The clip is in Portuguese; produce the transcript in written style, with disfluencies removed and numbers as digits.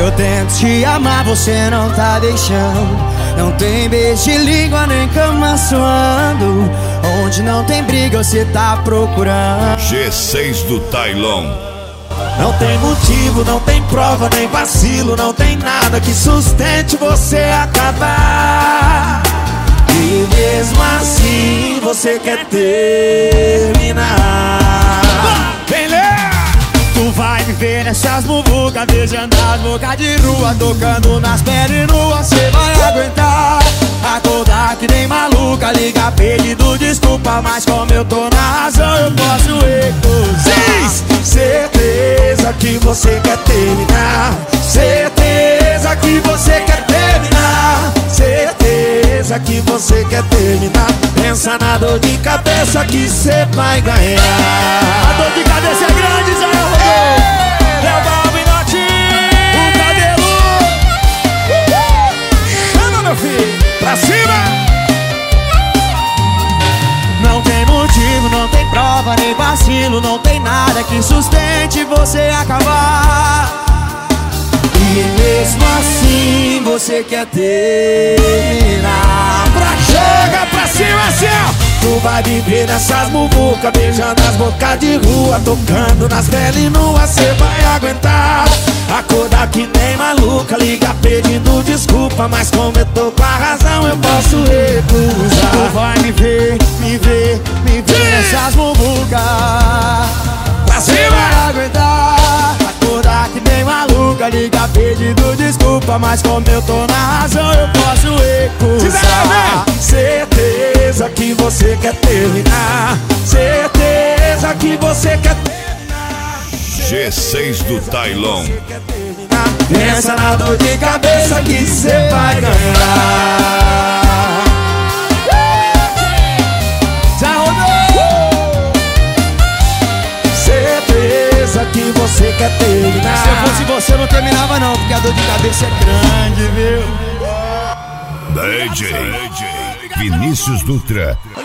Eu tento te amar, você não tá deixando. Não tem beijo de língua nem cama suando. Onde não tem briga você tá procurando. G6 do Tailon. Não tem motivo, não tem prova, nem vacilo. Não tem nada que sustente você acabar. E mesmo assim você quer terminar. Vem ler! Tu vai me ver nessas muvucas, beijando as bocas de rua, tocando nas pernas nuas, cê vai aguentar. Acordar que nem maluca, liga pedindo desculpa, mas como eu tô na razão eu posso recusar. Certeza que você quer terminar. Certeza que você quer terminar. Certeza que você quer terminar. Pensa na dor de cabeça que cê vai ganhar. A dor de cabeça é grande, Zé Rodolfo. Léo Balbinotti, o cabelo. Chama, meu filho, pra cima. Não tem motivo, não tem prova, nem vacilo. Não tem nada que sustente você acabar. E mesmo assim você quer terminar. Joga pra cima, assim, ó. Tu vai viver nessas muvucas, beijando as bocas de rua, tocando nas peles nuas, cê vai aguentar. Acordar que nem maluca, liga pedindo desculpa, mas como eu tô com a razão eu posso recusar. Tu vai me ver nessas muvucas. Pra cima! Vai aguentar. Acordar que nem maluca, liga pedindo desculpa, mas como eu tô na razão eu posso recusar. Certeza que você quer terminar. Certeza que você quer terminar. G6 do Tailon. Pensa na dor de cabeça que cê vai ganhar. Zé Rodolfo! Certeza que você quer terminar. Se eu fosse você eu não terminava não, porque a dor de cabeça é grande, viu? DJ Vinícius Dutra.